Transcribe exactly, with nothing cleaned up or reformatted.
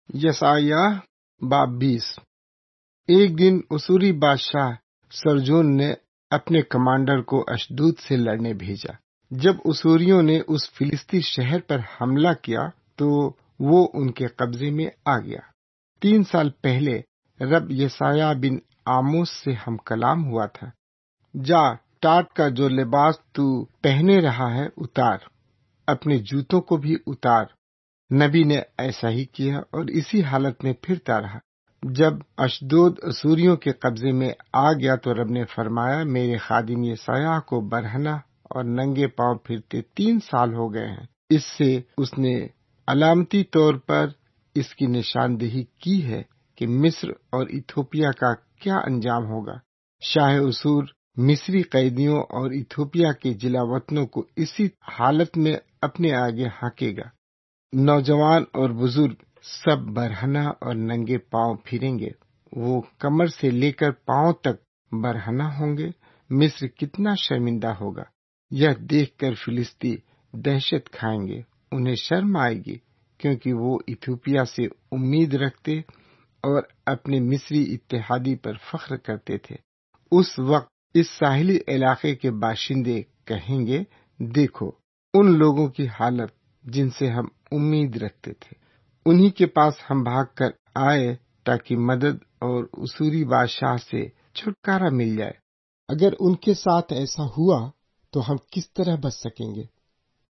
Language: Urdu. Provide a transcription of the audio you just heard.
یسایہ باب بیس۔ ایک دن اسوری بادشاہ سرجون نے اپنے کمانڈر کو اشدود سے لڑنے بھیجا۔ جب اسوریوں نے اس فلسطی شہر پر حملہ کیا تو وہ ان کے قبضے میں آ گیا۔ تین سال پہلے رب یسایہ بن آموس سے ہم کلام ہوا تھا، جا ٹاٹ کا جو لباس تو پہنے رہا ہے اتار، اپنے جوتوں کو بھی اتار۔ نبی نے ایسا ہی کیا اور اسی حالت میں پھرتا رہا۔ جب اشدود اسوریوں کے قبضے میں آ گیا تو رب نے فرمایا، میرے خادم یسایہ کو برہنہ اور ننگے پاؤں پھرتے تین سال ہو گئے ہیں۔ اس سے اس نے علامتی طور پر اس کی نشاندہی کی ہے کہ مصر اور ایتھوپیا کا کیا انجام ہوگا۔ شاہ اسور مصری قیدیوں اور ایتھوپیا کے جلا وطنوں کو اسی حالت میں اپنے آگے ہانکے گا۔ نوجوان اور بزرگ سب برہنہ اور ننگے پاؤں پھریں گے، وہ کمر سے لے کر پاؤں تک برہنہ ہوں گے۔ مصر کتنا شرمندہ ہوگا، یہ دیکھ کر فلسطی دہشت کھائیں گے۔ انہیں شرم آئے گی کیونکہ وہ ایتھوپیا سے امید رکھتے اور اپنے مصری اتحادی پر فخر کرتے تھے۔ اس وقت اس ساحلی علاقے کے باشندے کہیں گے، دیکھو ان لوگوں کی حالت جن سے ہم امید رکھتے تھے، انہی کے پاس ہم بھاگ کر آئے تاکہ مدد اور اسوری بادشاہ سے چھٹکارا مل جائے۔ اگر ان کے ساتھ ایسا ہوا تو ہم کس طرح بچ سکیں گے؟